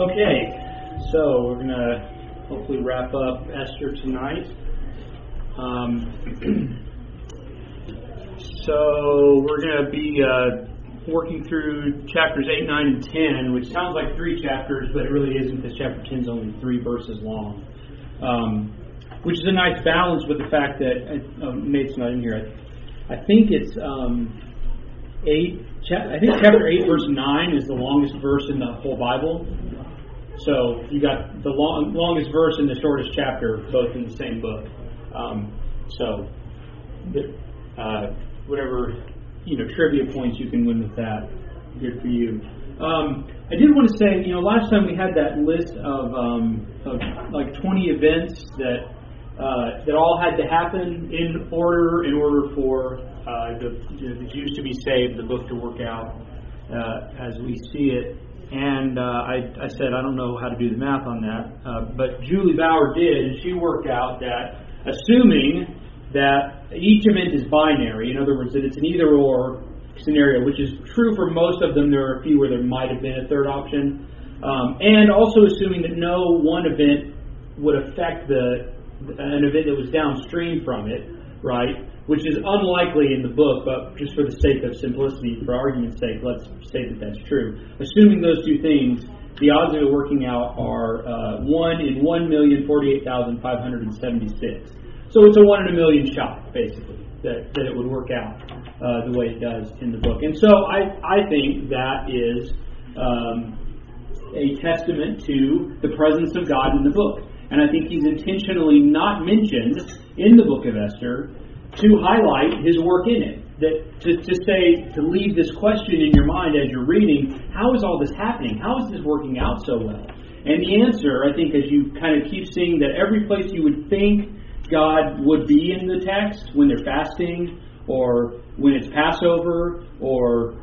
Okay, so we're going to hopefully wrap up Esther tonight. So we're going to be working through chapters 8, 9, and 10, which sounds like 3 chapters, but it really isn't, because chapter 10 is only 3 verses long. Which is a nice balance with the fact that, Nate's not in here, I think it's chapter 8, verse 9 is the longest verse in the whole Bible. So you got the longest verse and the shortest chapter, both in the same book. Whatever trivia points you can win with that, good for you. I did want to say, last time we had that list of like 20 events that all had to happen in order for the Jews to be saved, the book to work out as we see it. And I said I don't know how to do the math on that, but Julie Bauer did, and she worked out that assuming that each event is binary, in other words, that it's an either-or scenario, which is true for most of them. There are a few where there might have been a third option, and also assuming that no one event would affect an event that was downstream from it, right? Which is unlikely in the book, but just for the sake of simplicity, for argument's sake, let's say that that's true. Assuming those two things, the odds of it working out are 1 in 1,048,576. So it's a 1 in a million shot, basically, that it would work out the way it does in the book. And so I think that is a testament to the presence of God in the book. And I think he's intentionally not mentioned in the book of Esther to highlight his work in it. That to leave this question in your mind as you're reading, how is all this happening? How is this working out so well? And the answer, I think, as you kind of keep seeing that every place you would think God would be in the text, when they're fasting, or when it's Passover, or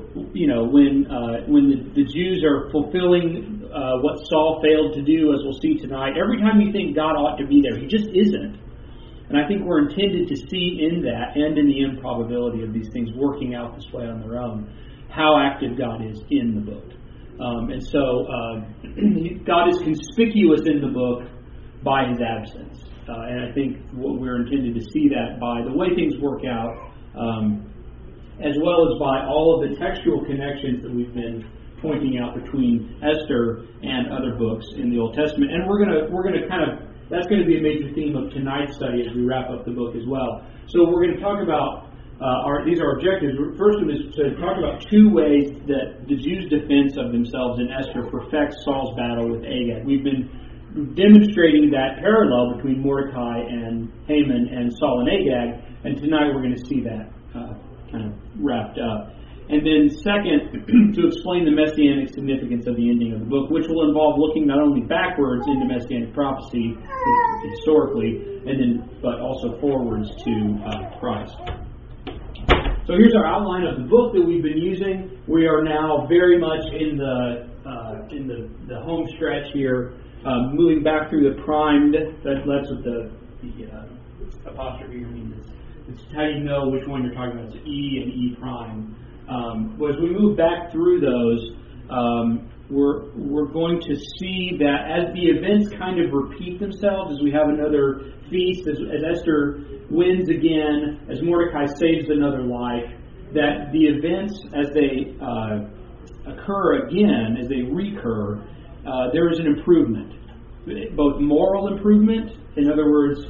when the Jews are fulfilling what Saul failed to do, as we'll see tonight, every time you think God ought to be there, he just isn't. And I think we're intended to see in that, and in the improbability of these things working out this way on their own, how active God is in the book. And so God is conspicuous in the book by his absence. And I think we're intended to see that by the way things work out, as well as by all of the textual connections that we've been pointing out between Esther and other books in the Old Testament. And we're gonna kind of, that's going to be a major theme of tonight's study as we wrap up the book as well. So we're going to talk about these are our objectives. First one is to talk about 2 ways that the Jews' defense of themselves in Esther perfects Saul's battle with Agag. We've been demonstrating that parallel between Mordecai and Haman and Saul and Agag, and tonight we're going to see that kind of wrapped up. And then second, to explain the messianic significance of the ending of the book, which will involve looking not only backwards into messianic prophecy historically, but also forwards to Christ. So here's our outline of the book that we've been using. We are now very much in the home stretch here, moving back through the primed. That's what the apostrophe means. It's how you know which one you're talking about. It's E and E prime. As we move back through those, we're going to see that as the events kind of repeat themselves, as we have another feast, as Esther wins again, as Mordecai saves another life, that the events as they occur again, as they recur, there is an improvement, both moral improvement. In other words,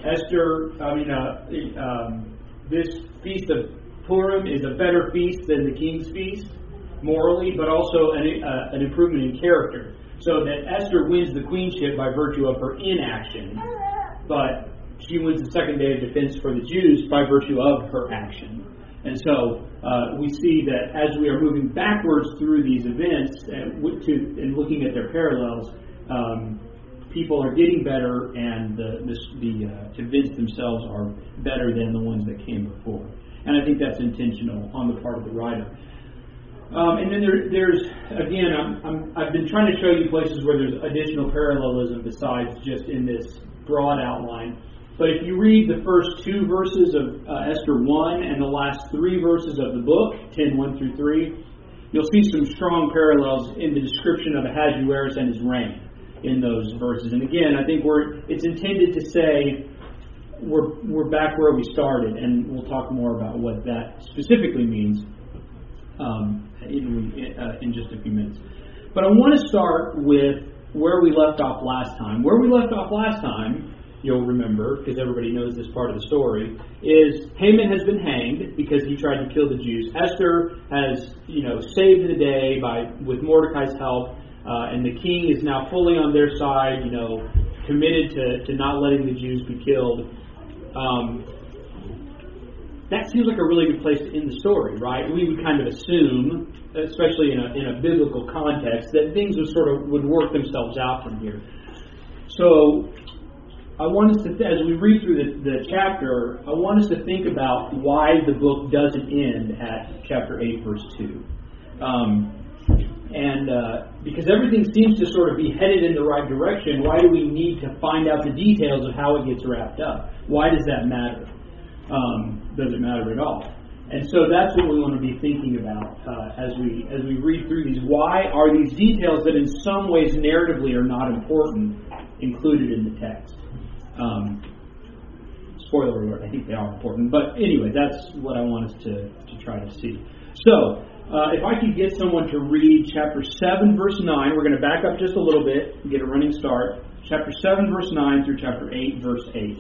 this feast of Purim is a better feast than the king's feast, morally, but also an improvement in character. So that Esther wins the queenship by virtue of her inaction, but she wins the second day of defense for the Jews by virtue of her action. And so we see that as we are moving backwards through these events and looking at their parallels, people are getting better, and the events themselves are better than the ones that came before. And I think that's intentional on the part of the writer. And then there's again, I've been trying to show you places where there's additional parallelism besides just in this broad outline. But if you read the first 2 verses of Esther 1 and the last 3 verses of the book, 10:1 through 3, you'll see some strong parallels in the description of Ahasuerus and his reign in those verses. And again, I think it's intended to say we're back where we started, and we'll talk more about what that specifically means in just a few minutes. But I want to start with where we left off last time. Where we left off last time, you'll remember, because everybody knows this part of the story, is Haman has been hanged because he tried to kill the Jews. Esther has, saved the day with Mordecai's help, and the king is now fully on their side, committed to not letting the Jews be killed. That seems like a really good place to end the story, right? We would kind of assume, especially in a biblical context, that things would work themselves out from here. So I want us to, as we read through the chapter, I want us to think about why the book doesn't end at chapter 8, verse 2. Because everything seems to sort of be headed in the right direction, why do we need to find out the details of how it gets wrapped up? Why does that matter? Does it matter at all? And so that's what we want to be thinking about as we read through these. Why are these details that in some ways narratively are not important included in the text? Spoiler alert, I think they are important. But anyway, that's what I want us to try to see. So, if I could get someone to read chapter 7, verse 9. We're going to back up just a little bit and get a running start. Chapter 7, verse 9 through chapter 8, verse 8.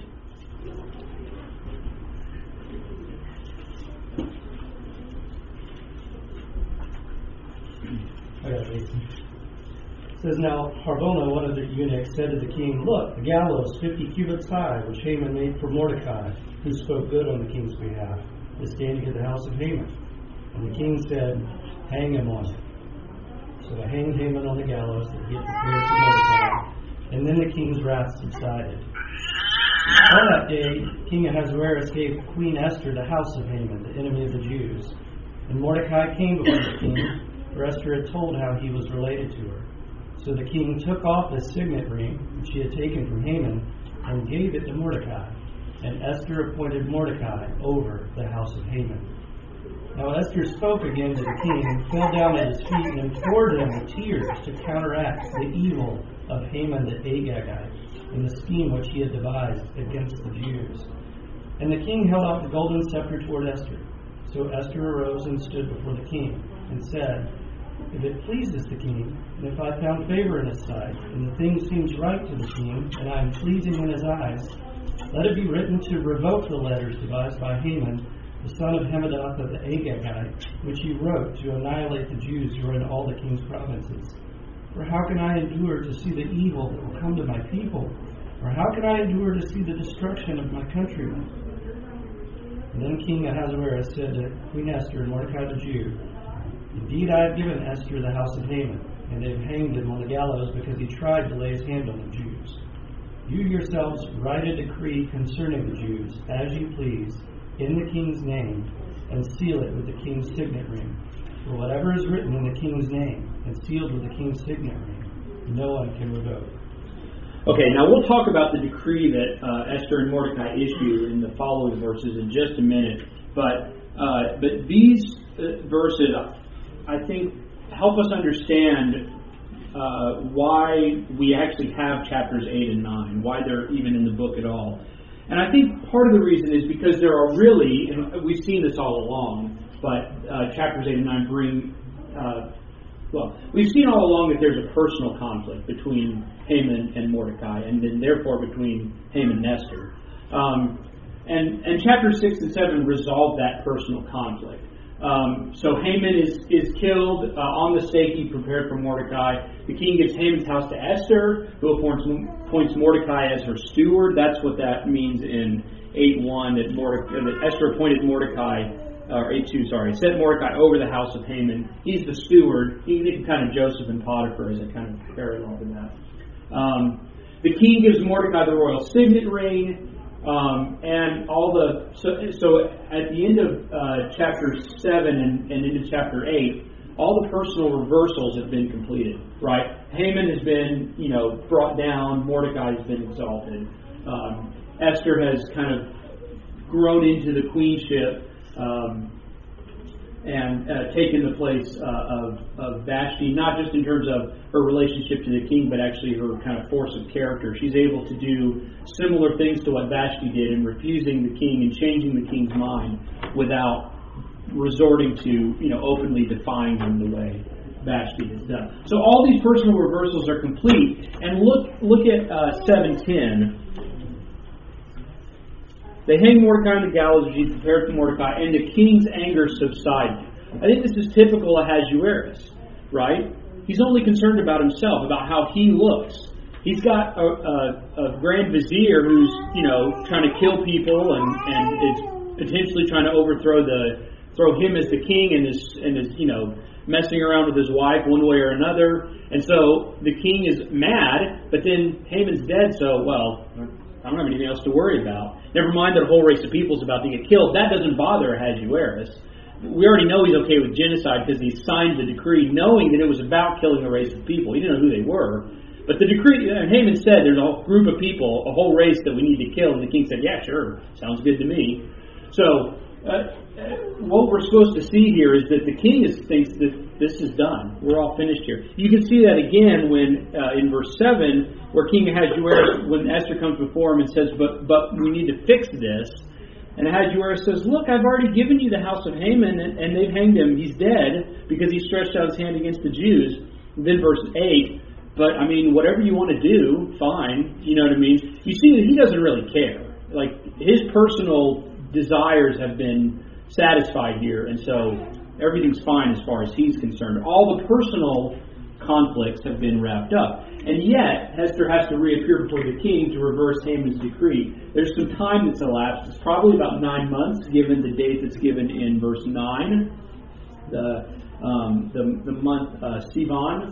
It says, now Harbona, one of the eunuchs, said to the king, look, the gallows 50 cubits high, which Haman made for Mordecai, who spoke good on the king's behalf, is standing at the house of Haman. And the king said, hang him on it. So they hanged Haman on the gallows that he had prepared for Mordecai, and then the king's wrath subsided. On that day, King Ahasuerus gave Queen Esther the house of Haman, the enemy of the Jews. And Mordecai came before the king, for Esther had told how he was related to her. So the king took off the signet ring which she had taken from Haman and gave it to Mordecai. And Esther appointed Mordecai over the house of Haman. Now Esther spoke again to the king and fell down at his feet and implored him with tears to counteract the evil of Haman the Agagite and the scheme which he had devised against the Jews. And the king held out the golden scepter toward Esther. So Esther arose and stood before the king and said, if it pleases the king, and if I found favor in his sight, and the thing seems right to the king, and I am pleasing in his eyes, let it be written to revoke the letters devised by Haman, the son of Hammedatha the Agagite, which he wrote to annihilate the Jews who are in all the king's provinces. For how can I endure to see the evil that will come to my people? Or how can I endure to see the destruction of my countrymen? And then King Ahasuerus said to Queen Esther and Mordecai the Jew, indeed, I have given Esther the house of Haman, and they have hanged him on the gallows because he tried to lay his hand on the Jews. You yourselves write a decree concerning the Jews, as you please, in the king's name, and seal it with the king's signet ring. For whatever is written in the king's name and sealed with the king's signet ring, no one can revoke. Okay, now we'll talk about the decree that Esther and Mordecai issue in the following verses in just a minute. But these verses, I think, help us understand why we actually have chapters 8 and 9, why they're even in the book at all. And I think part of the reason is because there are really, and we've seen this all along, but chapters 8 and 9 bring, we've seen all along that there's a personal conflict between Haman and Mordecai, and then therefore between Haman and Esther. And chapters 6 and 7 resolve that personal conflict. So Haman is killed on the stake he prepared for Mordecai. The king gives Haman's house to Esther, who appoints Mordecai as her steward. That's what that means in 8:1, that Esther appointed Mordecai, or 8:2, set Mordecai over the house of Haman. He's the steward. He's kind of Joseph and Potiphar as a kind of parallel to that. The king gives Mordecai the royal signet ring. And all the so at the end of chapter 7 and into chapter 8, all the personal reversals have been completed. Right? Haman has been brought down. Mordecai has been exalted. Esther has kind of grown into the queenship, taken the place of Vashti, not just in terms of her relationship to the king, but actually her kind of force of character. She's able to do similar things to what Vashti did in refusing the king and changing the king's mind without resorting to, openly defying him the way Vashti has done. So all these personal reversals are complete. And look at 7:10. They hang Mordecai on the gallows, which he prepared for Mordecai, and the king's anger subsided. I think this is typical of Ahasuerus, right? He's only concerned about himself, about how he looks. He's got a grand vizier who's, trying to kill people and is potentially trying to throw him as the king and is messing around with his wife one way or another. And so the king is mad, but then Haman's dead, so, I don't have anything else to worry about. Never mind that a whole race of people is about to get killed. That doesn't bother Ahasuerus. We already know he's okay with genocide because he signed the decree knowing that it was about killing a race of people. He didn't know who they were. But the decree, Haman said there's a whole group of people, a whole race that we need to kill. And the king said, yeah, sure, sounds good to me. So what we're supposed to see here is that the king thinks that this is done. We're all finished here. You can see that again when in verse 7, where King Ahasuerus, when Esther comes before him and says, but we need to fix this. And Ahasuerus says, look, I've already given you the house of Haman, and they've hanged him. He's dead because he stretched out his hand against the Jews. And then verse 8, but whatever you want to do, fine. You know what I mean? You see that he doesn't really care. Like, his personal desires have been satisfied here, and so everything's fine as far as he's concerned. All the personal conflicts have been wrapped up. And yet, Esther has to reappear before the king to reverse Haman's decree. There's some time that's elapsed. It's probably about 9 months, given the date that's given in verse 9, the month Sivan.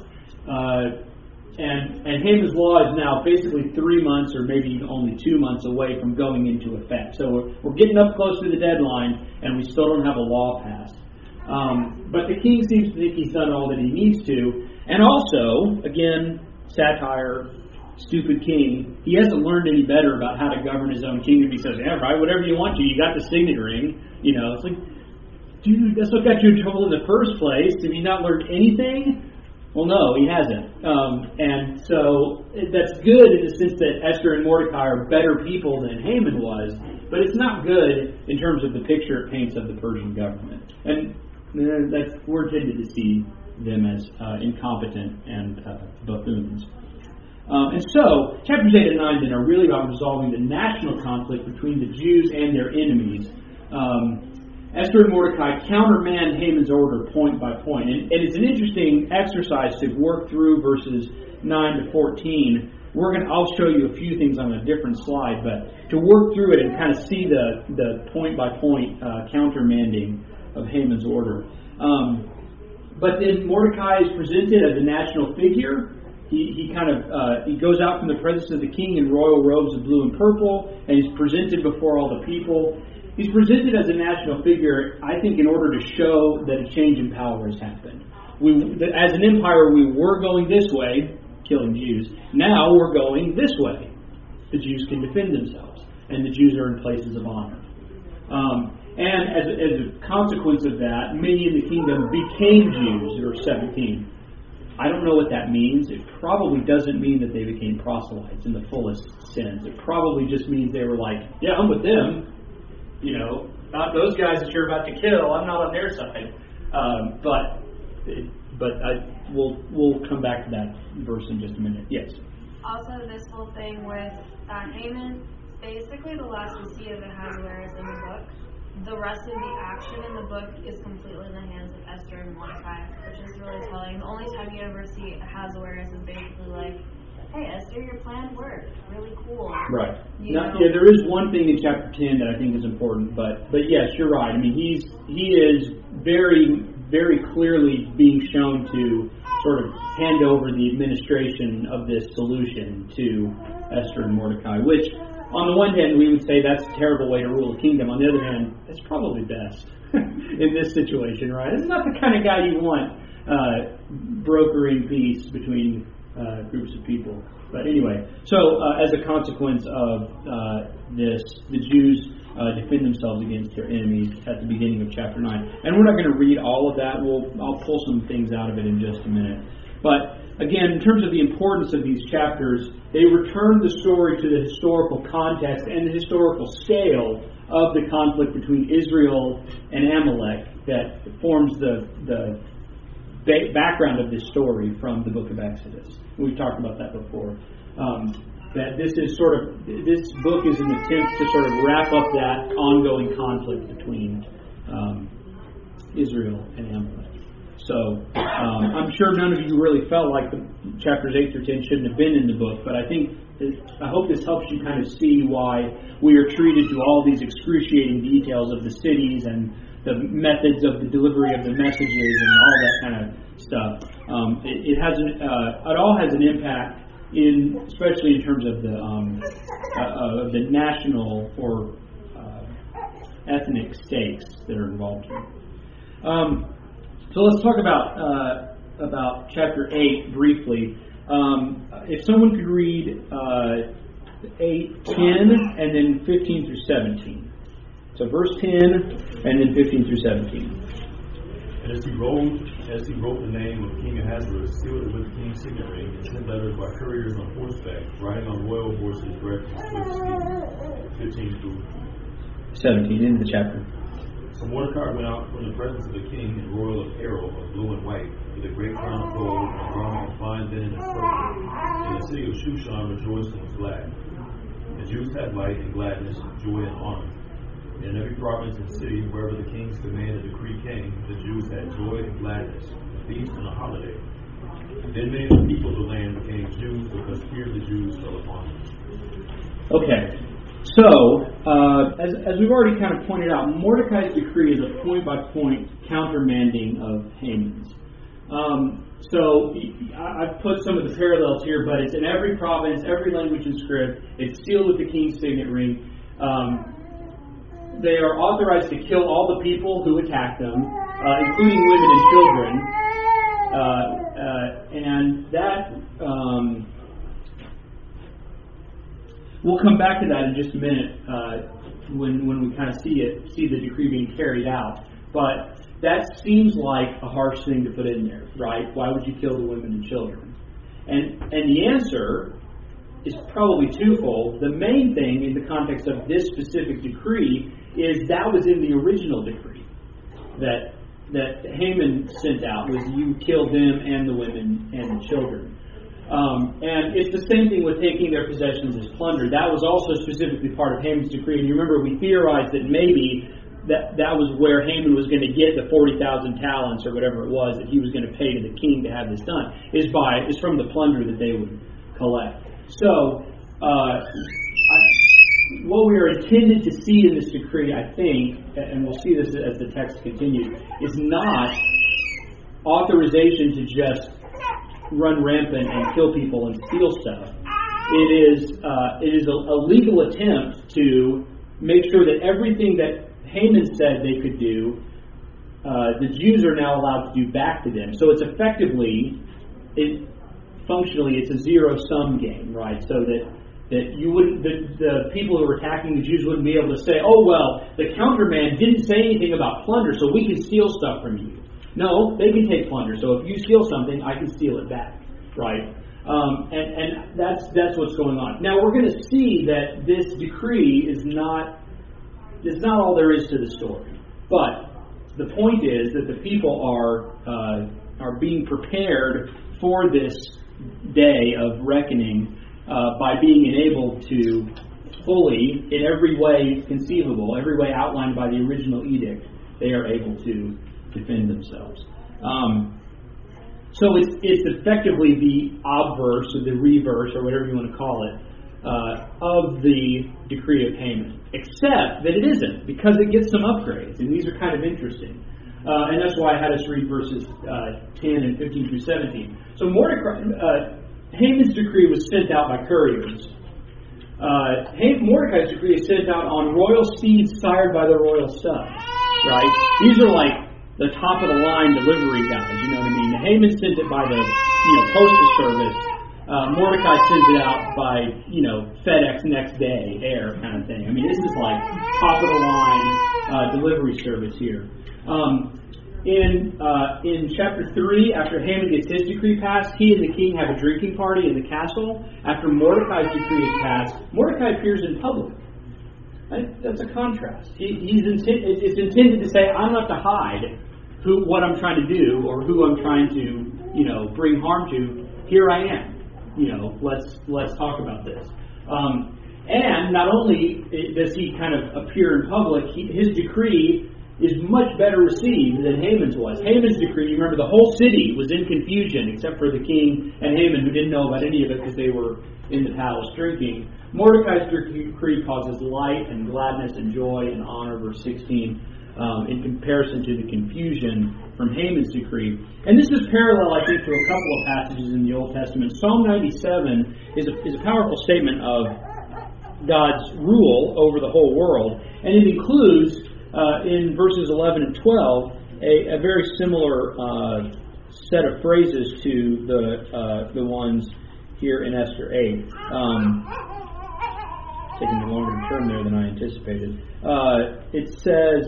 And Haman's law is now basically 3 months or maybe only 2 months away from going into effect. So we're getting up close to the deadline, and we still don't have a law passed. But the king seems to think he's done all that he needs to. And also, again, satire, stupid king. He hasn't learned any better about how to govern his own kingdom. He says, yeah, right, whatever you want to. You got the signet ring. It's like, dude, that's what got you in trouble in the first place. Have you not learned anything? Well, no, he hasn't. And so that's good in the sense that Esther and Mordecai are better people than Haman was, but it's not good in terms of the picture it paints of the Persian government. And we're tended to see them as incompetent and buffoons. And so, chapters 8 and 9 then are really about resolving the national conflict between the Jews and their enemies. Esther and Mordecai countermand Haman's order point by point. And it's an interesting exercise to work through verses 9 to 14. I'll show you a few things on a different slide, but to work through it and kind of see the point by point countermanding of Haman's order. But then Mordecai is presented as a national figure. He goes out from the presence of the king in royal robes of blue and purple, and he's presented before all the people. He's presented as a national figure, I think, in order to show that a change in power has happened. As an empire, we were going this way, killing Jews. Now we're going this way. The Jews can defend themselves, and the Jews are in places of honor. And as a consequence of that, many in the kingdom became Jews, verse 17. I don't know what that means. It probably doesn't mean that they became proselytes in the fullest sense. It probably just means they were like, yeah, I'm with them. Not those guys that you're about to kill. I'm not on their side. We'll come back to that verse in just a minute. Yes. Also, this whole thing with Haman, basically the last we see of Ahasuerus in the book. The rest of the action in the book is completely in the hands of Esther and Mordecai, which is really telling. The only time you ever see Ahasuerus is basically like, hey, Esther, your plan worked. Really cool. Right. There is one thing in chapter 10 that I think is important, but yes, you're right. I mean, he is very, very clearly being shown to sort of hand over the administration of this solution to Esther and Mordecai, which, on the one hand, we would say that's a terrible way to rule a kingdom. On the other hand, it's probably best in this situation, right? It's not the kind of guy you want brokering peace between groups of people. But anyway, so as a consequence of this, the Jews defend themselves against their enemies at the beginning of chapter 9. And we're not going to read all of that. I'll pull some things out of it in just a minute. But again, in terms of the importance of these chapters, they return the story to the historical context and the historical scale of the conflict between Israel and Amalek that forms the background of this story from the book of Exodus. We've talked about that before. That this book is an attempt to sort of wrap up that ongoing conflict between Israel and Amalek. So I'm sure none of you really felt like the chapters 8 through 10 shouldn't have been in the book, but I hope this helps you kind of see why we are treated to all these excruciating details of the cities and the methods of the delivery of the messages and all that kind of stuff. It all has an impact especially in terms of the national or ethnic stakes that are involved here. So let's talk about chapter 8 briefly. If someone could read 8:10 and then 15 through 17. So verse 10 and then 15 through 17. And as he wrote the name of King Ahasuerus, sealed it with the king's signet ring, and sent letters by couriers on horseback, riding on royal horses, direct to swift steeds. 15 through 17 in the chapter. So Mordecai went out from the presence of the king in royal apparel of blue and white, with a great crown of gold and a garment of fine linen and purple. And the city of Shushan rejoiced and was glad. The Jews had light and gladness, joy and honor. In every province and city, wherever the king's command and decree came, the Jews had joy and gladness, a feast and a holiday. Then many of the people of the land became Jews, because fear of the Jews fell upon them. Okay, so as we've already kind of pointed out, Mordecai's decree is a point-by-point countermanding of Haman's. So I've put some of the parallels here, but it's in every province, every language and script. It's sealed with the king's signet ring. They are authorized to kill all the people who attack them, including women and children. And that we'll come back to that in just a minute when we kind of see the decree being carried out. But that seems like a harsh thing to put in there, right? Why would you kill the women and children? And the answer is probably twofold. The main thing in the context of this specific decree is that was in the original decree that Haman sent out, was you kill them and the women and the children. And it's the same thing with taking their possessions as plunder. That was also specifically part of Haman's decree. And you remember we theorized that maybe that was where Haman was going to get the 40,000 talents or whatever it was that he was going to pay to the king to have this done, is from the plunder that they would collect. So, what we are intended to see in this decree, I think, and we'll see this as the text continues, is not authorization to just run rampant and kill people and steal stuff. It is a legal attempt to make sure that everything that Haman said they could do, the Jews are now allowed to do back to them. So it's effectively, functionally, it's a zero-sum game, right? So that you wouldn't, the people who were attacking the Jews wouldn't be able to say, oh, well, the counterman didn't say anything about plunder, so we can steal stuff from you. No, they can take plunder. So if you steal something, I can steal it back, right? And that's what's going on. Now, we're going to see that this decree is not all there is to the story. But the point is that the people are being prepared for this day of reckoning by being enabled to fully, in every way conceivable, every way outlined by the original edict, they are able to defend themselves. So it's effectively the obverse or the reverse or whatever you want to call it of the decree of Haman, except that it isn't, because it gets some upgrades, and these are kind of interesting. And that's why I had us read verses 10 and 15 through 17. So Haman's decree was sent out by couriers. Mordecai's decree is sent out on royal steeds sired by the royal sons. Right? These are like the top of the line delivery guys. You know what I mean? Haman sent it by the postal service Mordecai sends it out by, FedEx next day, air kind of thing. I mean, this is like top of the line delivery service here. In chapter 3, after Haman gets his decree passed, he and the king have a drinking party in the castle. After Mordecai's decree is passed, Mordecai appears in public. That's a contrast. It's intended to say, I'm not to hide what I'm trying to do or who I'm trying to, bring harm to. Here I am. Let's talk about this. And not only does he kind of appear in public, his decree is much better received than Haman's was. Haman's decree, you remember, the whole city was in confusion except for the king and Haman, who didn't know about any of it because they were in the palace drinking. Mordecai's decree causes light and gladness and joy and honor, verse 16, in comparison to the confusion from Haman's decree. And this is parallel, I think, to a couple of passages in the Old Testament. Psalm 97 is a powerful statement of God's rule over the whole world, and it includes in verses 11 and 12, a very similar set of phrases to the ones here in Esther 8. Taking me longer to turn there than I anticipated. It says,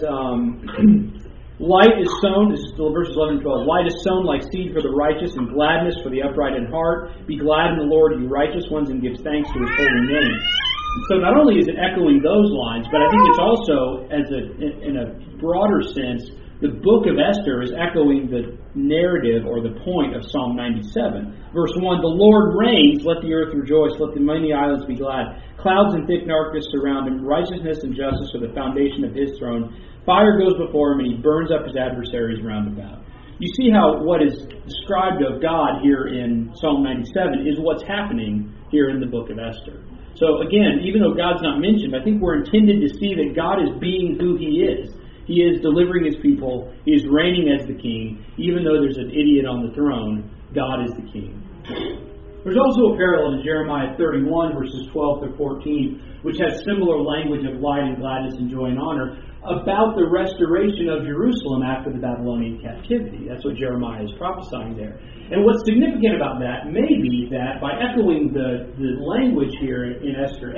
light is sown, this is still verses 11 and 12, light is sown like seed for the righteous and gladness for the upright in heart. Be glad in the Lord, you righteous ones, and give thanks to his holy name. So not only is it echoing those lines, but I think it's also, in a broader sense, the book of Esther is echoing the narrative or the point of Psalm 97. Verse 1, the Lord reigns, let the earth rejoice, let the many islands be glad. Clouds and thick darkness surround him, righteousness and justice are the foundation of his throne. Fire goes before him, and he burns up his adversaries round about. You see how what is described of God here in Psalm 97 is what's happening here in the book of Esther. So again, even though God's not mentioned, I think we're intended to see that God is being who he is. He is delivering his people. He is reigning as the king. Even though there's an idiot on the throne, God is the king. There's also a parallel to Jeremiah 31, verses 12 through 14, which has similar language of light and gladness and joy and honor about the restoration of Jerusalem after the Babylonian captivity. That's what Jeremiah is prophesying there. And what's significant about that may be that by echoing the language here in Esther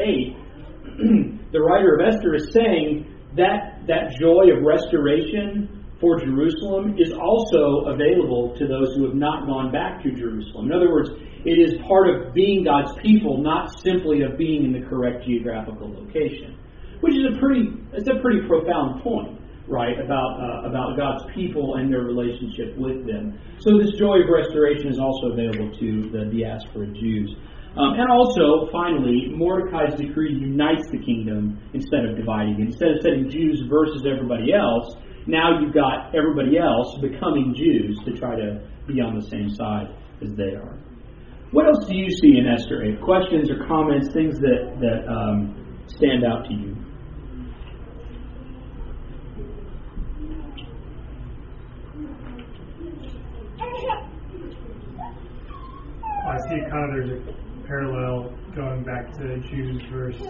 8, the writer of Esther is saying that joy of restoration for Jerusalem is also available to those who have not gone back to Jerusalem. In other words, it is part of being God's people, not simply of being in the correct geographical location. Which is a pretty profound point, right, about God's people and their relationship with them. So this joy of restoration is also available to the diaspora Jews. And also, finally, Mordecai's decree unites the kingdom instead of dividing it. Instead of setting Jews versus everybody else, now you've got everybody else becoming Jews to try to be on the same side as they are. What else do you see in Esther 8? Questions or comments, things that stand out to you? I see kind of there's a parallel going back to Jews versus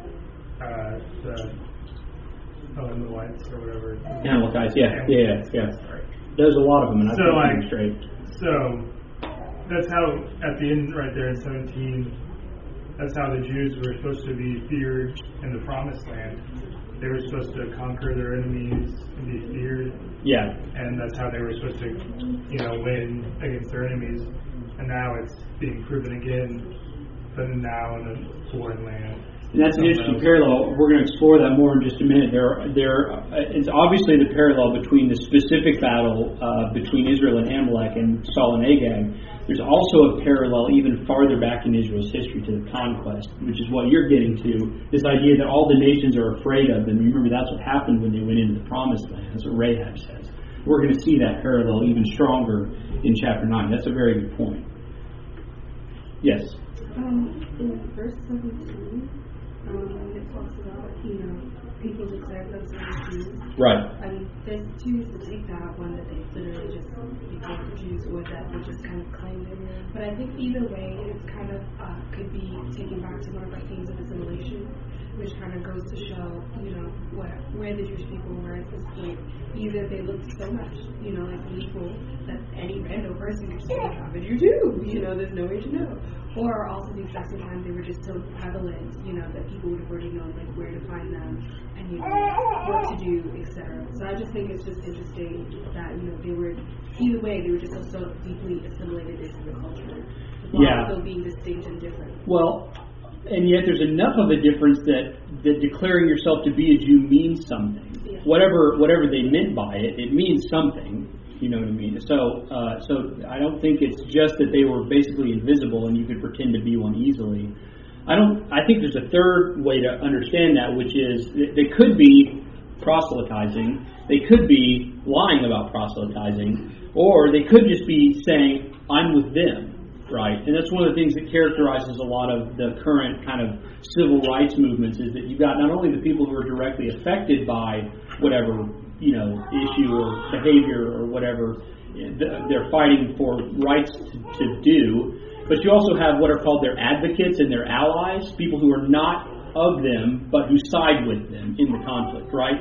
the whites or whatever. Amalekites, yeah. There's a lot of them, and I think they're straight. So that's how at the end right there in 17, that's how the Jews were supposed to be feared in the Promised Land. They were supposed to conquer their enemies and be feared. Yeah. And that's how they were supposed to, win against their enemies. And now it's being proven again, but now in a foreign land. And that's an interesting parallel. We're going to explore that more in just a minute. It's obviously the parallel between the specific battle between Israel and Amalek and Saul and Agag. There's also a parallel even farther back in Israel's history to the conquest, which is what you're getting to, this idea that all the nations are afraid of them. Remember, that's what happened when they went into the Promised Land. That's what Rahab says. We're going to see that parallel even stronger in chapter 9. That's a very good point. Yes? In verse 17, it talks about, people declare themselves Jews. Right. I mean, there's two ways to take that. One that they literally just became Jews, or that they just kind of claimed it. But I think either way, it's kind of could be taken back to one of our themes of assimilation, which kind of goes to show, where the Jewish people were at this point. Either they looked so much, like equal that any random person could just be like, how did you do? There's no way to know. Or also the exact same time, they were just so prevalent, that people would have already known, like, where to find them and, what to do, etc. So I just think it's just interesting that, they were, either way, they were just so deeply assimilated into the culture, while still being distinct and different. Well, and yet there's enough of a difference that declaring yourself to be a Jew means something. Yeah. Whatever they meant by it, it means something. You know what I mean? So I don't think it's just that they were basically invisible and you could pretend to be one easily. I think there's a third way to understand that, which is they could be proselytizing, they could be lying about proselytizing, or they could just be saying, I'm with them. Right, and that's one of the things that characterizes a lot of the current kind of civil rights movements, is that you've got not only the people who are directly affected by whatever issue or behavior or whatever they're fighting for rights to do, but you also have what are called their advocates and their allies, people who are not of them but who side with them in the conflict, right?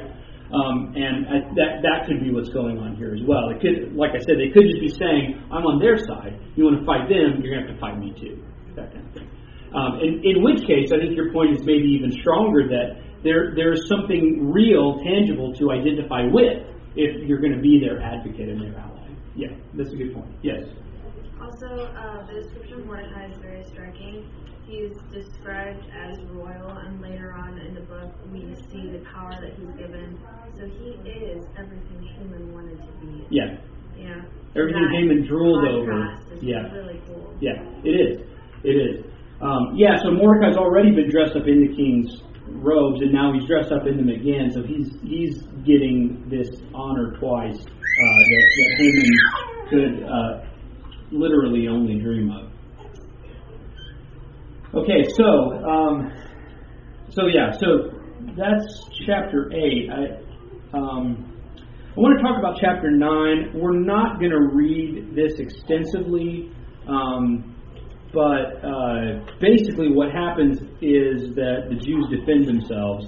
And that could be what's going on here as well. It could, like I said, they could just be saying, I'm on their side. You want to fight them, you're going to have to fight me too. That kind of thing. In which case, I think your point is maybe even stronger, that there's something real, tangible to identify with if you're going to be their advocate and their ally. Yeah, that's a good point. Yes? Also, the description of Mordecai is very striking. He's described as royal, and later on in the book we see the power that he's given. So he is everything Haman wanted to be. Yeah. Yeah. Everything Haman drooled over. Yeah. Really cool. Yeah, it is. So Mordecai's already been dressed up in the king's robes, and now he's dressed up in them again. So he's getting this honor twice that Haman could literally only dream of. Okay, so that's chapter 8. I want to talk about chapter 9. We're not going to read this extensively, but basically what happens is that the Jews defend themselves,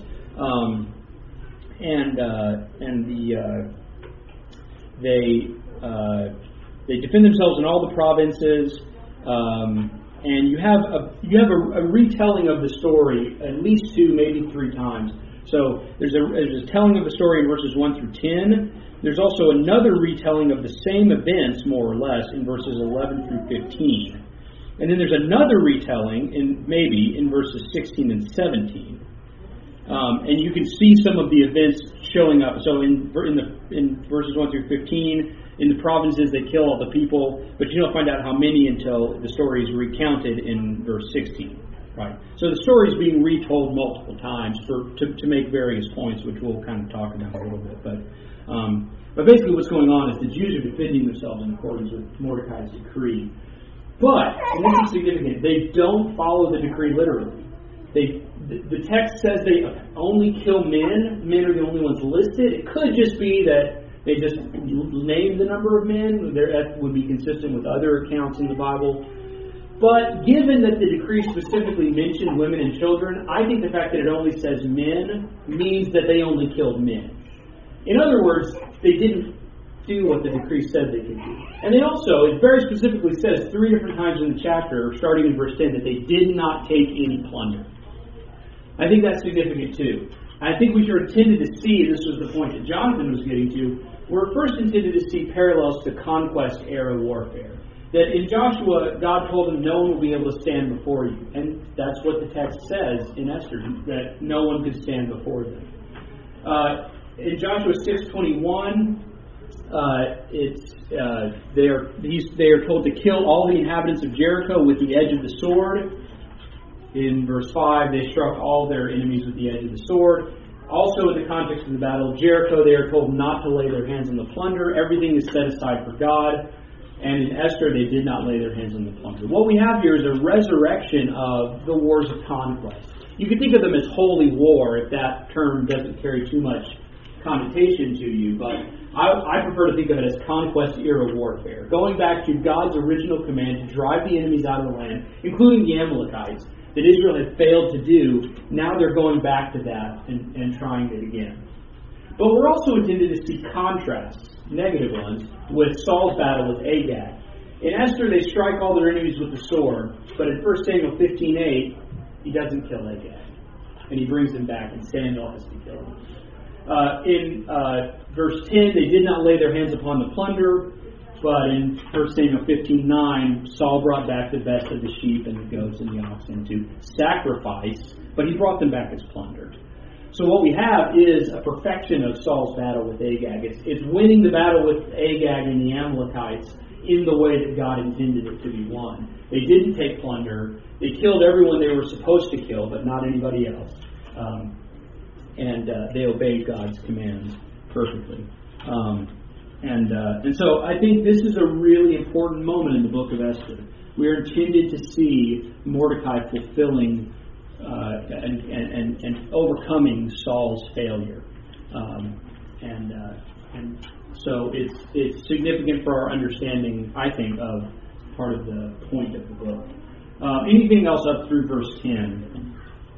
they defend themselves in all the provinces. And you have a retelling of the story at least 2, maybe 3 times. So there's a telling of the story in verses 1 through 10. There's also another retelling of the same events, more or less, in verses 11 through 15. And then there's another retelling in verses 16 and 17. And you can see some of the events showing up. So in verses 1 through 15. In the provinces, they kill all the people, but you don't find out how many until the story is recounted in verse 16. Right. So the story is being retold multiple times to make various points, which we'll kind of talk about a little bit. But basically, what's going on is the Jews are defending themselves in accordance with Mordecai's decree. But, and this is significant, they don't follow the decree literally. The text says they only kill men. Men are the only ones listed. It could just be that they just named the number of men. That would be consistent with other accounts in the Bible. But given that the decree specifically mentioned women and children, I think the fact that it only says men means that they only killed men. In other words, they didn't do what the decree said they could do. And they also, it very specifically says 3 different times in the chapter, starting in verse 10, that they did not take any plunder. I think that's significant too. I think we are intended to see, this was the point that Jonathan was getting to, we're first intended to see parallels to conquest-era warfare. That in Joshua, God told him no one will be able to stand before you. And that's what the text says in Esther, that no one could stand before them. In Joshua 6:21, they are told to kill all the inhabitants of Jericho with the edge of the sword. In verse 5, they struck all their enemies with the edge of the sword. Also, in the context of the Battle of Jericho, they are told not to lay their hands on the plunder. Everything is set aside for God. And in Esther, they did not lay their hands on the plunder. What we have here is a resurrection of the wars of conquest. You could think of them as holy war, if that term doesn't carry too much connotation to you, but I prefer to think of it as conquest-era warfare. Going back to God's original command to drive the enemies out of the land, including the Amalekites, that Israel had failed to do. Now they're going back to that and trying it again. But we're also intended to see contrasts, negative ones, with Saul's battle with Agag. In Esther, they strike all their enemies with the sword, but in 1 Samuel 15:8, he doesn't kill Agag. And he brings him back, and Samuel has to kill him. In verse 10, they did not lay their hands upon the plunder, but in 1 Samuel 15:9, Saul brought back the best of the sheep and the goats and the oxen to sacrifice, but he brought them back as plunder. So what we have is a perfection of Saul's battle with Agag. It's winning the battle with Agag and the Amalekites in the way that God intended it to be won. They didn't take plunder. They killed everyone they were supposed to kill, but not anybody else. And they obeyed God's commands perfectly. And so I think this is a really important moment in the book of Esther. We are intended to see Mordecai fulfilling and overcoming Saul's failure. And so it's significant for our understanding, I think, of part of the point of the book. Anything else up through verse 10?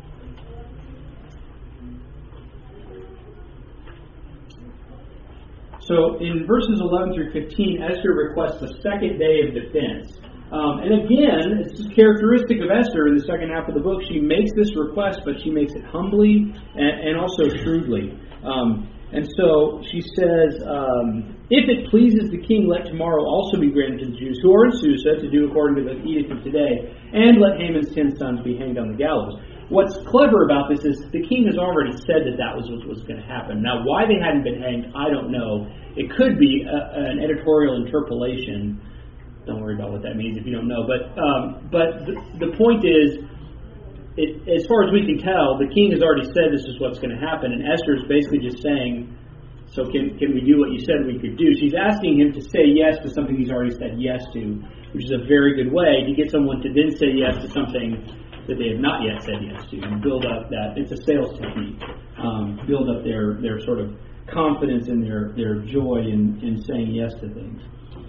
So in verses 11 through 15, Esther requests a second day of defense. And again, this is characteristic of Esther in the second half of the book. She makes this request, but she makes it humbly and also shrewdly. And so she says, if it pleases the king, let tomorrow also be granted to the Jews who are in Susa to do according to the edict of today, and let Haman's 10 sons be hanged on the gallows. What's clever about this is the king has already said that was what was going to happen. Now, why they hadn't been hanged, I don't know. It could be an editorial interpolation. Don't worry about what that means if you don't know. But the point is, as far as we can tell, the king has already said this is what's going to happen, and Esther is basically just saying, so can we do what you said we could do? She's asking him to say yes to something he's already said yes to, which is a very good way to get someone to then say yes to something that they have not yet said yes to, and build up that. It's a sales technique. Build up their sort of confidence and their joy in saying yes to things.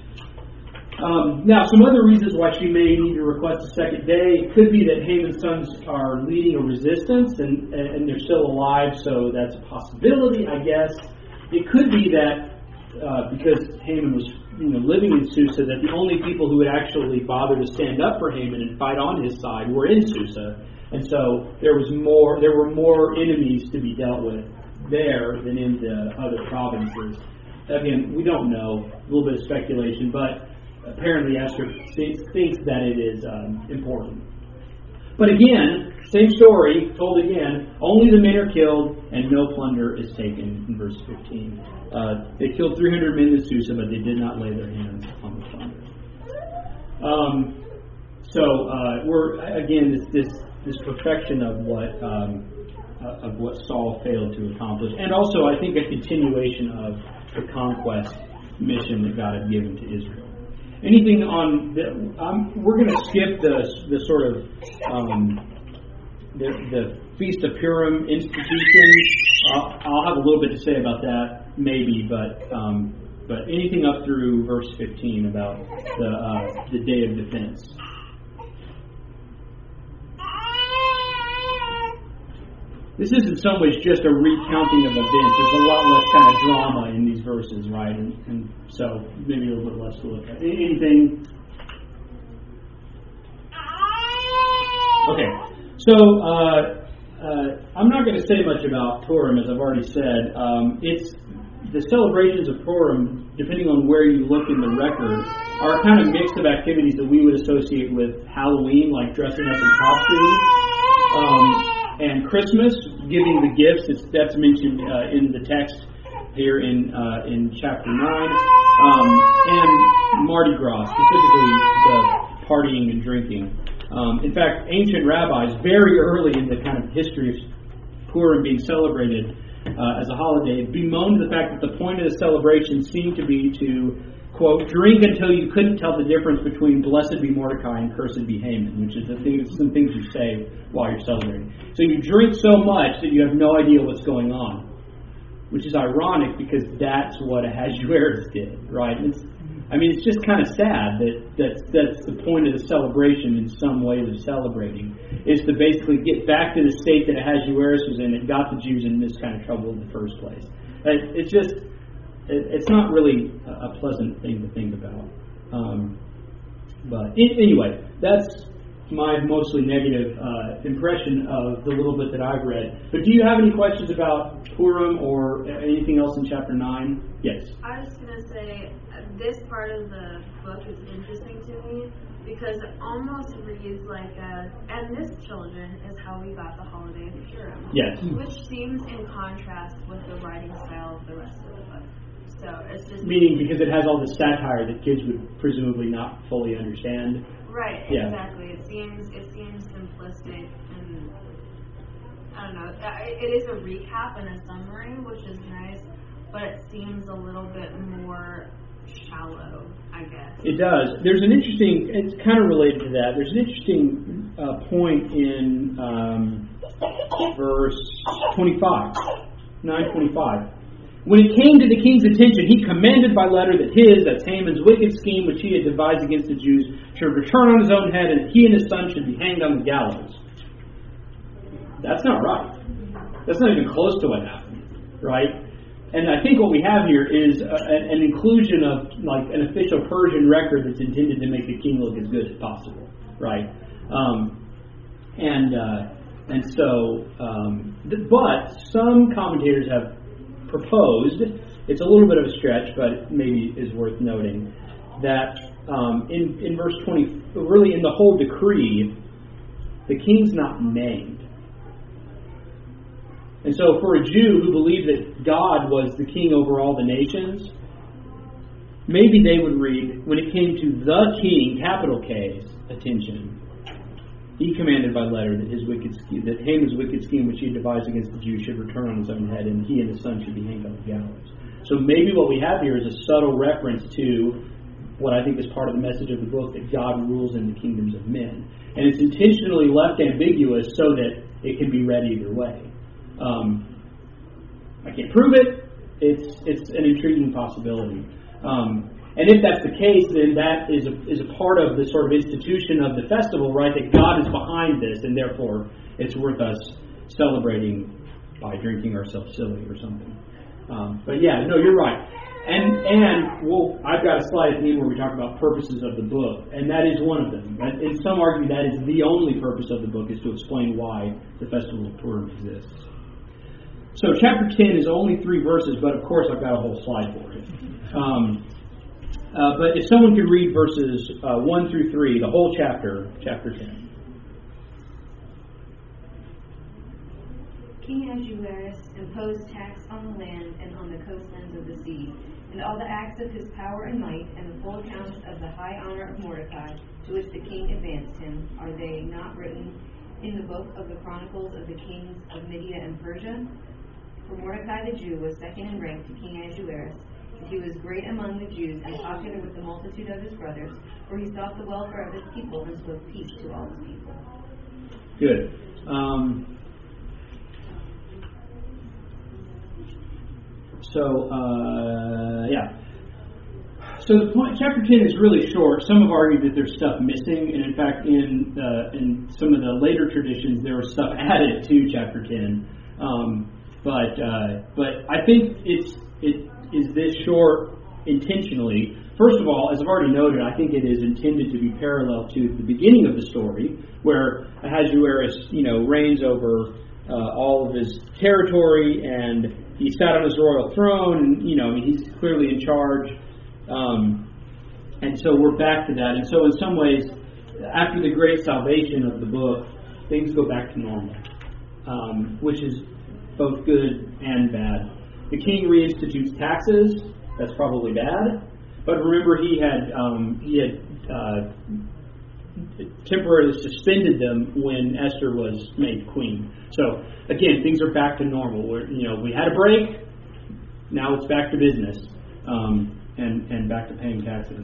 Now, some other reasons why she may need to request a second day. It could be that Haman's sons are leading a resistance and they're still alive, so that's a possibility, I guess. It could be that because Haman was living in Susa, that the only people who would actually bother to stand up for Haman and fight on his side were in Susa. And so there were more enemies to be dealt with there than in the other provinces. Again, we don't know, a little bit of speculation, but apparently Esther thinks that it is important. But again, same story, told again, only the men are killed and no plunder is taken in verse 15. They killed 300 men in Susa, but they did not lay their hands on the plunder. We're, again, this perfection of what Saul failed to accomplish, and also I think a continuation of the conquest mission that God had given to Israel. Anything on we're going to skip the sort of the Feast of Purim institution. I'll have a little bit to say about that, maybe, but anything up through verse 15 about the day of defense. This is in some ways just a recounting of events. There's a lot less kind of drama in these verses, right? And so maybe a little bit less to look at. Anything? Okay. So I'm not going to say much about Purim, as I've already said. It's the celebrations of Purim, depending on where you look in the record, are a kind of mix of activities that we would associate with Halloween, like dressing up in costumes. And Christmas, giving the gifts, that's mentioned in the text here in chapter 9, and Mardi Gras, specifically the partying and drinking. In fact, ancient rabbis, very early in the kind of history of Purim being celebrated as a holiday, bemoaned the fact that the point of the celebration seemed to be to quote, drink until you couldn't tell the difference between blessed be Mordecai and cursed be Haman, which is some things you say while you're celebrating. So you drink so much that you have no idea what's going on, which is ironic because that's what Ahasuerus did, right? It's just kind of sad that's the point of the celebration in some ways of celebrating, is to basically get back to the state that Ahasuerus was in that got the Jews in this kind of trouble in the first place. It's not really a pleasant thing to think about. But anyway, that's my mostly negative impression of the little bit that I've read. But do you have any questions about Purim or anything else in chapter 9? Yes. I was going to say, this part of the book is interesting to me because it almost reads like and this, children, is how we got the holiday of Purim. Yes. Which seems in contrast with the writing style of the rest of the book. So it's just meaning because it has all the satire that kids would presumably not fully understand. Right, yeah. Exactly. It seems simplistic, and I don't know. It is a recap and a summary, which is nice, but it seems a little bit more shallow, I guess. It does. There's an interesting. It's kind of related to that. There's an interesting point in verse 25, 9:25. When it came to the king's attention, he commanded by letter that that's Haman's wicked scheme which he had devised against the Jews, should return on his own head, and he and his son should be hanged on the gallows. That's not right. That's not even close to what happened, right? And I think what we have here is an inclusion of like an official Persian record that's intended to make the king look as good as possible, right? But some commentators have proposed, it's a little bit of a stretch, but it maybe is worth noting, that in verse 20, really in the whole decree, the king's not named. And so for a Jew who believed that God was the king over all the nations, maybe they would read, when it came to the king, capital K's, attention, he commanded by letter that that Haman's wicked scheme which he had devised against the Jews should return on his own head, and he and his son should be hanged on the gallows. So maybe what we have here is a subtle reference to what I think is part of the message of the book, that God rules in the kingdoms of men. And it's intentionally left ambiguous so that it can be read either way. I can't prove it. It's an intriguing possibility. And if that's the case, then that is a part of the sort of institution of the festival, right? That God is behind this, and therefore it's worth us celebrating by drinking ourselves silly or something. But yeah, no, you're right. And I've got a slide at the end where we talk about purposes of the book, and that is one of them. And some argue that is the only purpose of the book, is to explain why the festival of Purim exists. So chapter 10 is only 3 verses, but of course I've got a whole slide for it. But if someone could read verses 1 through 3, the whole chapter 10. King Ahasuerus imposed tax on the land and on the coastlands of the sea, and all the acts of his power and might, and the full accounts of the high honor of Mordecai, to which the king advanced him, are they not written in the book of the Chronicles of the kings of Media and Persia? For Mordecai the Jew was second in rank to King Ahasuerus, and he was great among the Jews and popular with the multitude of his brothers, for he sought the welfare of his people and spoke peace to all his people. Good. So the point, chapter 10 is really short. Some have argued that there's stuff missing, and in fact, in some of the later traditions, there was stuff added to chapter 10. But I think it is this short intentionally. First of all, as I've already noted, I think it is intended to be parallel to the beginning of the story, where Ahasuerus, reigns over all of his territory, and he sat on his royal throne, and he's clearly in charge. And so we're back to that. And so in some ways, after the great salvation of the book, things go back to normal, which is both good and bad. The king reinstitutes taxes. That's probably bad. But remember, he had temporarily suspended them when Esther was made queen. So again, things are back to normal. We had a break. Now it's back to business. and back to paying taxes.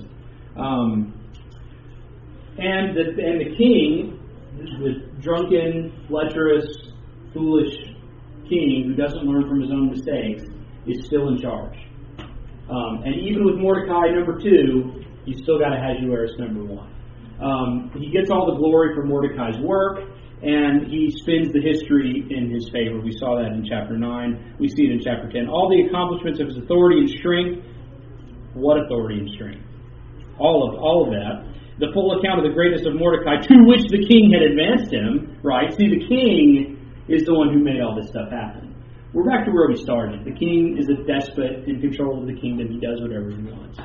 And the king, the drunken, lecherous, foolish king who doesn't learn from his own mistakes, is still in charge. And even with Mordecai number 2, you still got Ahasuerus number 1. He gets all the glory for Mordecai's work, and he spins the history in his favor. We saw that in chapter 9. We see it in chapter 10. All the accomplishments of his authority and strength. What authority and strength? All of that. The full account of the greatness of Mordecai, to which the king had advanced him. Right? See, the king is the one who made all this stuff happen. We're back to where we started. The king is a despot in control of the kingdom. He does whatever he wants.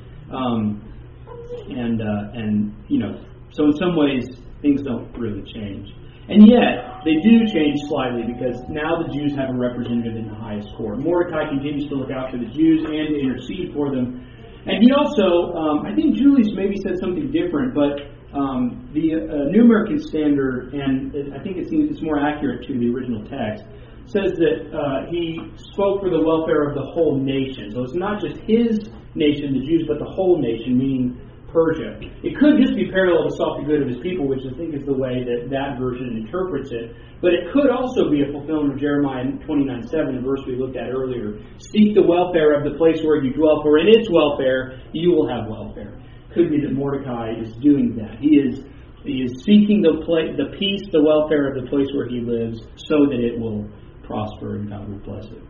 So in some ways, things don't really change. And yet, they do change slightly because now the Jews have a representative in the highest court. Mordecai continues to look out for the Jews and to intercede for them. And he also, I think Julius maybe said something different, but the New American Standard, and I think it's more accurate to the original text, says that he spoke for the welfare of the whole nation. So it's not just his nation, the Jews, but the whole nation, meaning Persia. It could just be parallel to sought the good of his people, which I think is the way that version interprets it. But it could also be a fulfillment of Jeremiah 29:7, the verse we looked at earlier. Seek the welfare of the place where you dwell, for in its welfare you will have welfare. Could be that Mordecai is doing that. He is seeking the peace, the welfare of the place where he lives, so that it will prosper and God will bless it.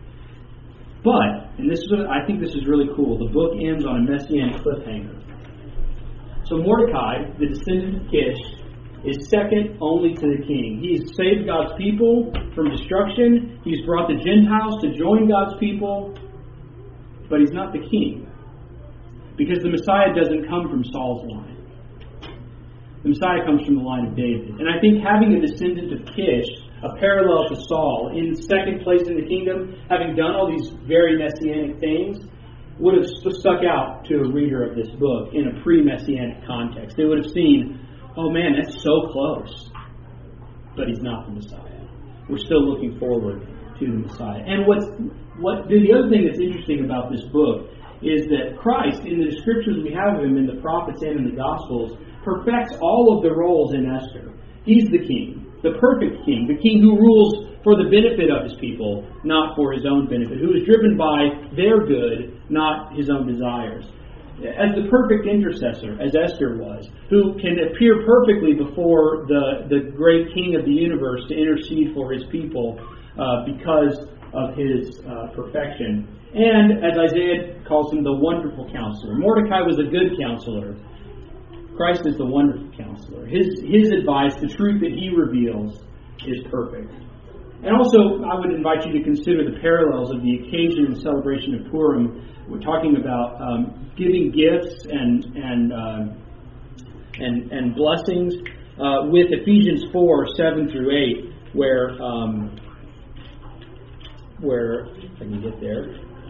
But, and I think this is really cool, the book ends on a messianic cliffhanger. So Mordecai, the descendant of Kish, is second only to the king. He's saved God's people from destruction. He's brought the Gentiles to join God's people. But he's not the king. Because the Messiah doesn't come from Saul's line. The Messiah comes from the line of David. And I think having a descendant of Kish, a parallel to Saul, in second place in the kingdom, having done all these very messianic things, would have stuck out to a reader of this book in a pre-messianic context. They would have seen, oh man, that's so close. But he's not the Messiah. We're still looking forward to the Messiah. And the other thing that's interesting about this book is that Christ, in the descriptions we have of him in the prophets and in the Gospels, perfects all of the roles in Esther. He's the king, the perfect king, the king who rules for the benefit of his people, not for his own benefit, who is driven by their good, not his own desires. As the perfect intercessor, as Esther was, who can appear perfectly before the great king of the universe to intercede for his people because of his perfection. And, as Isaiah calls him, the wonderful counselor. Mordecai was a good counselor. Christ is the wonderful counselor. His advice, the truth that he reveals, is perfect. And also, I would invite you to consider the parallels of the occasion and celebration of Purim. We're talking about giving gifts and blessings with Ephesians 4:7-8, where if I can get there,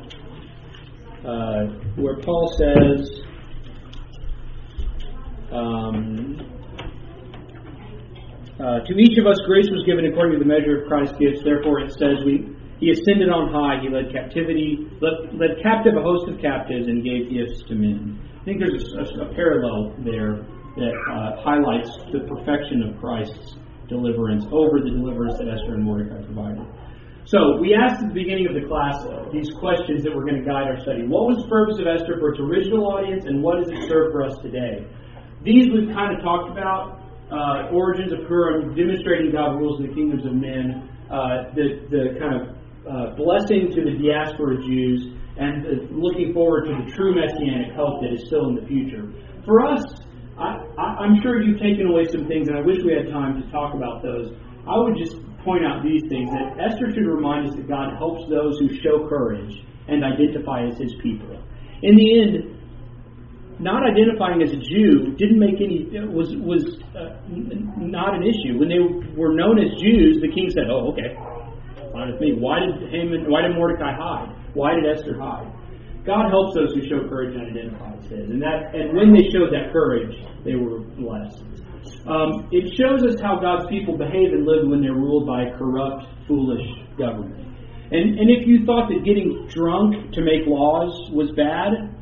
where Paul says. To each of us grace was given according to the measure of Christ's gifts. Therefore it says, He ascended on high, He led captive a host of captives and gave gifts to men. I think there's a parallel there that highlights the perfection of Christ's deliverance over the deliverance that Esther and Mordecai provided. So, we asked at the beginning of the class these questions that were going to guide our study. What was the purpose of Esther for its original audience, and what does it serve for us today? These we've kind of talked about. Origins of Purim, demonstrating God rules in the kingdoms of men, the kind of blessing to the diaspora Jews, and looking forward to the true messianic hope that is still in the future. For us, I'm sure you've taken away some things, and I wish we had time to talk about those. I would just point out these things, that Esther should remind us that God helps those who show courage and identify as His people. In the end, not identifying as a Jew was not an issue. When they were known as Jews, the king said, "Oh, okay, fine with me." Why did Mordecai hide? Why did Esther hide? God helps those who show courage and identify as His, and when they showed that courage, they were blessed. It shows us how God's people behave and live when they're ruled by a corrupt, foolish government. And if you thought that getting drunk to make laws was bad,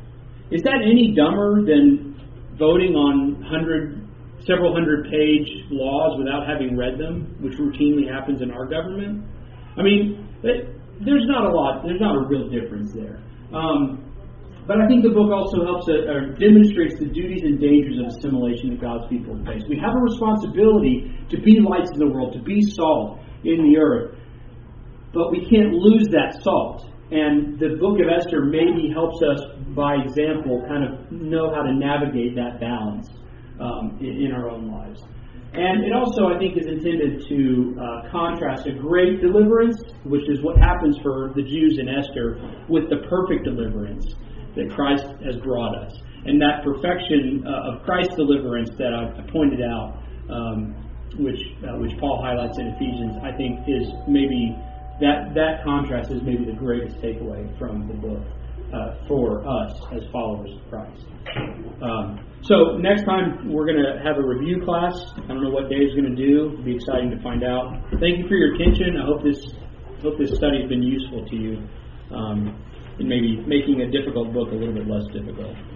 Is that any dumber than voting on several hundred-page laws without having read them, which routinely happens in our government? I mean, there's not a real difference there. But I think the book also helps or demonstrates the duties and dangers of assimilation that God's people face. We have a responsibility to be lights in the world, to be salt in the earth, but we can't lose that salt. And the book of Esther maybe helps us, by example, kind of know how to navigate that balance in our own lives. And it also, I think, is intended to contrast a great deliverance, which is what happens for the Jews in Esther, with the perfect deliverance that Christ has brought us. And that perfection of Christ's deliverance that I pointed out, which Paul highlights in Ephesians, I think is maybe that contrast is maybe the greatest takeaway from the book for us as followers of Christ. So next time we're going to have a review class. I don't know what Dave's going to do. It'll be exciting to find out. Thank you for your attention. I hope this study has been useful to you in maybe making a difficult book a little bit less difficult.